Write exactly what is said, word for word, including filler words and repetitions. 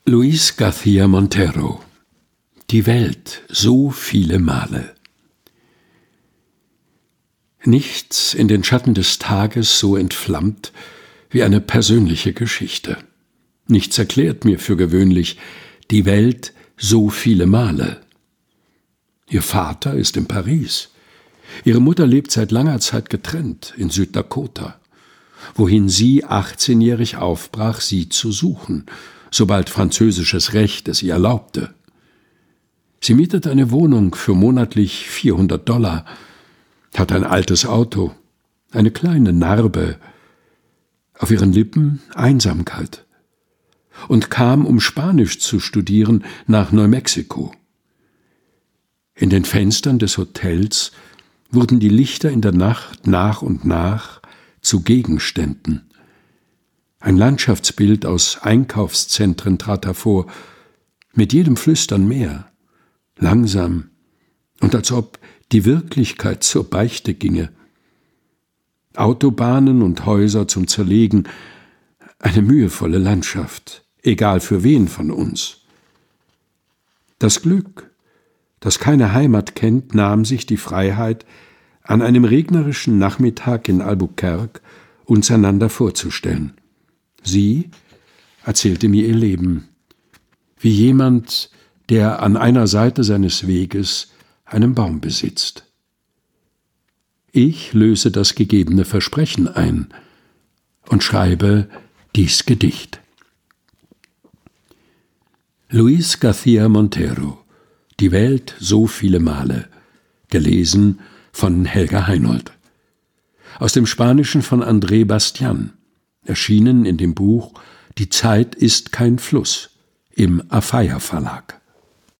Luis García Montero. Die Welt so viele Male. Nichts in den Schatten des Tages so entflammt wie eine persönliche Geschichte. Nichts erklärt mir für gewöhnlich die Welt so viele Male. Ihr Vater ist in Paris. Ihre Mutter lebt seit langer Zeit getrennt in Süddakota, wohin sie achtzehnjährig aufbrach, sie zu suchen, sobald französisches Recht es ihr erlaubte. Sie mietet eine Wohnung für monatlich vierhundert Dollar, hat ein altes Auto, eine kleine Narbe, auf ihren Lippen Einsamkeit und kam, um Spanisch zu studieren, nach Neumexiko. In den Fenstern des Hotels wurden die Lichter in der Nacht nach und nach zu Gegenständen. Ein Landschaftsbild aus Einkaufszentren trat hervor, mit jedem Flüstern mehr, langsam und als ob die Wirklichkeit zur Beichte ginge. Autobahnen und Häuser zum Zerlegen, eine mühevolle Landschaft, egal für wen von uns. Das Glück, das keine Heimat kennt, nahm sich die Freiheit, an einem regnerischen Nachmittag in Albuquerque uns einander vorzustellen. Sie erzählte mir ihr Leben, wie jemand, der an einer Seite seines Weges einen Baum besitzt. Ich löse das gegebene Versprechen ein und schreibe dies Gedicht. Luis García Montero. Die Welt so viele Male. Gelesen von Helga Heinold. Aus dem Spanischen von André Bastian. Erschienen in dem Buch Die Zeit ist kein Fluss im Afeier Verlag.